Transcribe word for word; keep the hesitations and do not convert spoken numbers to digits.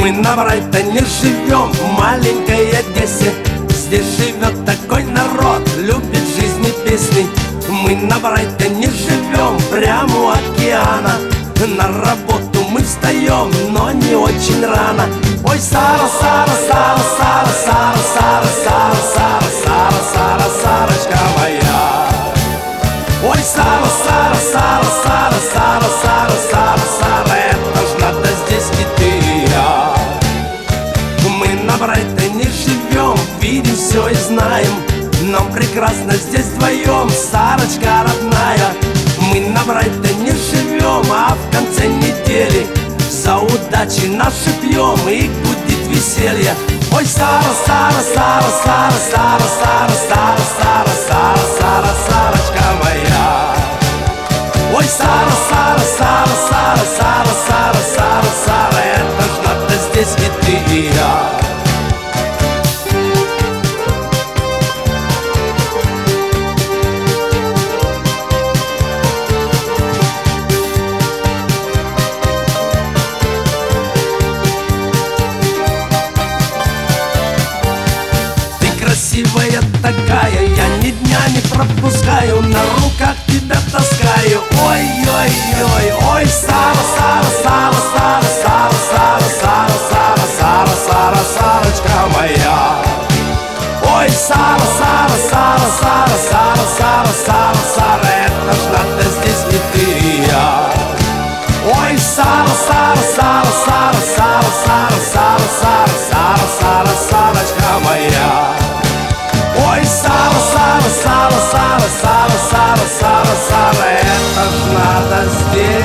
Мы на Брайтоне живем, в маленькой Одессе. Здесь живет такой народ, любит жизнь и песни. Мы на Брайтоне живем, прямо у океана. На работу мы встаем, но не очень рано. Ой, Сара, Сара, Сара, Сара, Сара, Сара, Сара, Сара, Сара, Сара, Сарочка моя. Ой, Сара, Сара, Сара, Сара, Сара, Сара, Сара, Сара, это ж надо здесь и ты и я. Мы на Брайтоне живем, видим все и знаем. Нам прекрасно здесь вдвоем, Сарочка родная. Мы на Брайтоне живем, а в конце недели за удачи наши пьем и гудит веселье. Ой, Сара, Сара, Сара, Сара, Сара, Сара, Сара, Сара, Сара, Сара, Сарочка моя. Ой, Сара, Сара, Сара, Сара, Сара, Сара, Сара, Сара, это ж надо здесь и ты и я. Красивая такая, я ни дня не пропускаю, на руках тебя таскаю. Ой-ой-ой, ой, Сара, Сара, Сара, Сара, Сара, Сара, Сара, Сара, Сара, Сара, Сарочка моя. Ой, Сара, Сара, Сара, Сара, Сара, Сара, Сара, Сара, это ж надо здесь и ты и я. Ой, Сара, Сара, Сара, Сара, Сара, Сара, Сара, Сара, Сара, Сара, Сарочка моя. Ой, Сара, Сара, Сара, Сара, Сара, Сара, Сара, Сара, это ж надо здесь.